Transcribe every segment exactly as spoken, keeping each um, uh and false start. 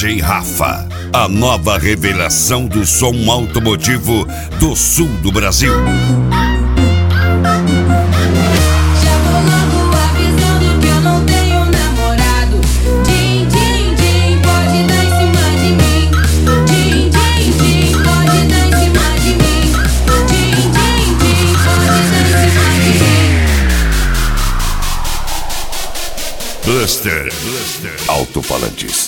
D J Rafa, a nova revelação do som automotivo do sul do Brasil. Já vou logo avisando que eu não tenho namorado. Din, din, din, pode dar em cima de mim. Din, din, din, pode dar em cima de mim. Din, din, din, pode dar em cima de mim. Buster, Buster. Alto-falantes.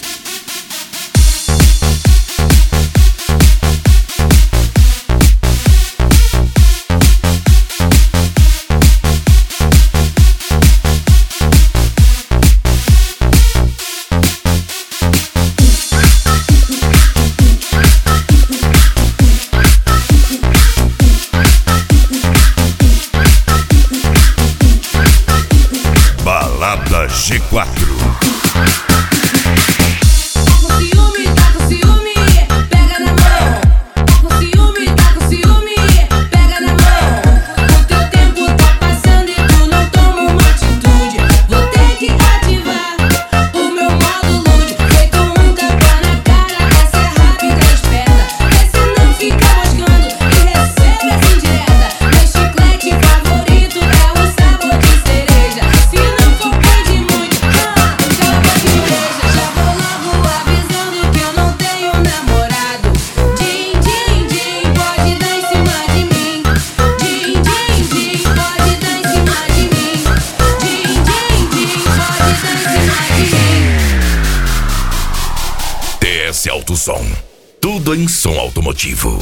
Balada G quatro. T S Alto Som, tudo em som automotivo.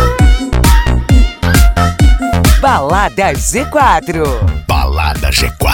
Balada G quatro. Balada G quatro.